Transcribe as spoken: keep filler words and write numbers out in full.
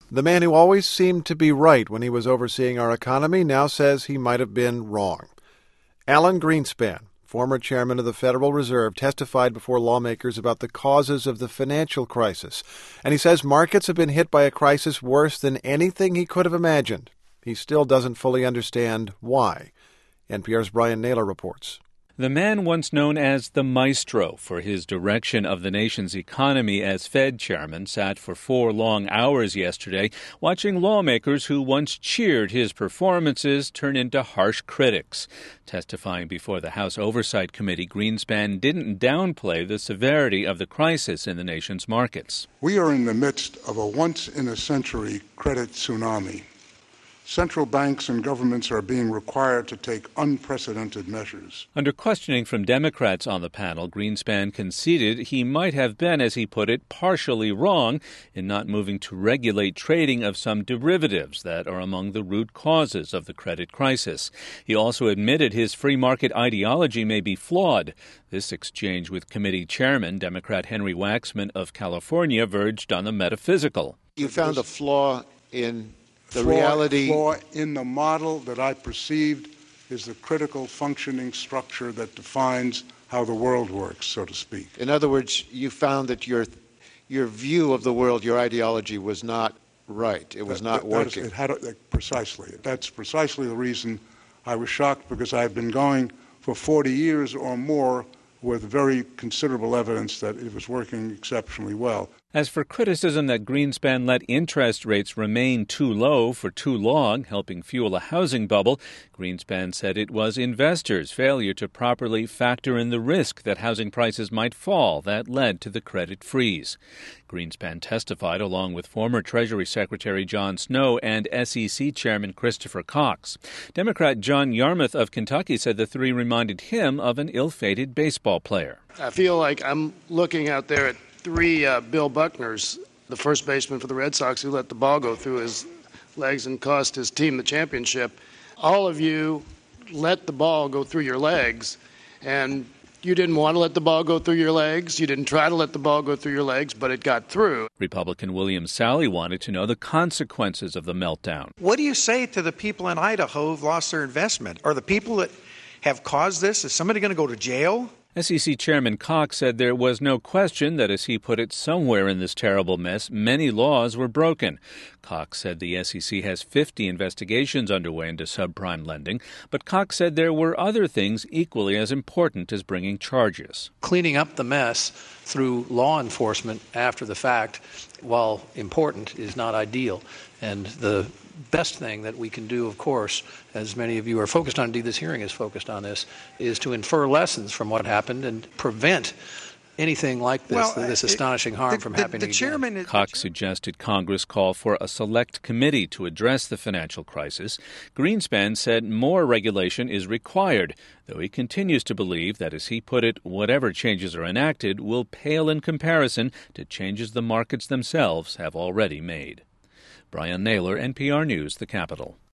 The man who always seemed to be right when he was overseeing our economy now says he might have been wrong. Alan Greenspan, former chairman of the Federal Reserve, testified before lawmakers about the causes of the financial crisis, and he says markets have been hit by a crisis worse than anything he could have imagined. He still doesn't fully understand why. N P R's Brian Naylor reports. The man once known as the Maestro for his direction of the nation's economy as Fed chairman sat for four long hours yesterday watching lawmakers who once cheered his performances turn into harsh critics. Testifying before the House Oversight Committee, Greenspan didn't downplay the severity of the crisis in the nation's markets. We are in the midst of a once-in-a-century credit tsunami. Central banks and governments are being required to take unprecedented measures. Under questioning from Democrats on the panel, Greenspan conceded he might have been, as he put it, partially wrong in not moving to regulate trading of some derivatives that are among the root causes of the credit crisis. He also admitted his free market ideology may be flawed. This exchange with committee chairman, Democrat Henry Waxman of California, verged on the metaphysical. You found a flaw in the flaw, reality flaw in the model that I perceived is the critical functioning structure that defines how the world works, so to speak. In other words, you found that your your view of the world, your ideology was not right. It was that, not that, working. That is, it had a, precisely. That's precisely the reason I was shocked, because I had been going for forty years or more with very considerable evidence that it was working exceptionally well. As for criticism that Greenspan let interest rates remain too low for too long, helping fuel a housing bubble, Greenspan said it was investors' failure to properly factor in the risk that housing prices might fall that led to the credit freeze. Greenspan testified along with former Treasury Secretary John Snow and S E C Chairman Christopher Cox. Democrat John Yarmuth of Kentucky said the three reminded him of an ill-fated baseball player. I feel like I'm looking out there at three uh, Bill Buckners, the first baseman for the Red Sox, who let the ball go through his legs and cost his team the championship. All of you let the ball go through your legs, and you didn't want to let the ball go through your legs. You didn't try to let the ball go through your legs, but it got through. Republican William Sally wanted to know the consequences of the meltdown. What do you say to the people in Idaho who've lost their investment? Are the people that have caused this, is somebody going to go to jail? S E C Chairman Cox said there was no question that, as he put it, somewhere in this terrible mess, many laws were broken. Cox said the S E C has fifty investigations underway into subprime lending, but Cox said there were other things equally as important as bringing charges. Cleaning up the mess through law enforcement after the fact, while important, is not ideal. And the best thing that we can do, of course, as many of you are focused on, indeed this hearing is focused on this, is to infer lessons from what happened and prevent anything like this, well, this uh, astonishing harm the, from the, happening the again. chairman, Cox suggested Congress call for a select committee to address the financial crisis. Greenspan said more regulation is required, though he continues to believe that, as he put it, whatever changes are enacted will pale in comparison to changes the markets themselves have already made. Brian Naylor, N P R News, The Capitol.